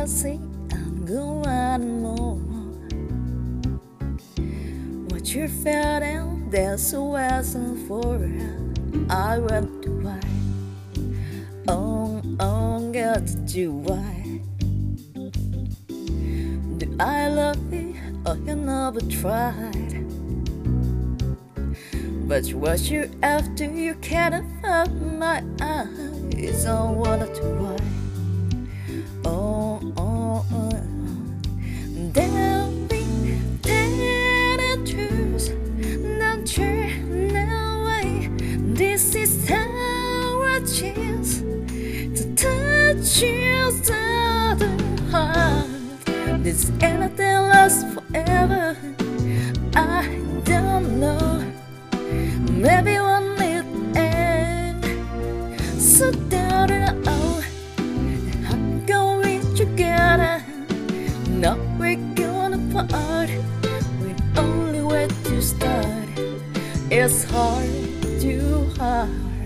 say I'm going more. What you felt and there's a reason for it. I went to why. Oh, God, did you why? Do I love you or you never tried? But what you after you can't find my eyes. I wanted to why. There'll be predators, don't turn away. This is our chance to touch each other's heart. This anything lasts forever, I don't know. Maybe one will end. So down and out, I'm going together. Now we're gonna part. We're only way to start. It's hard, too hard.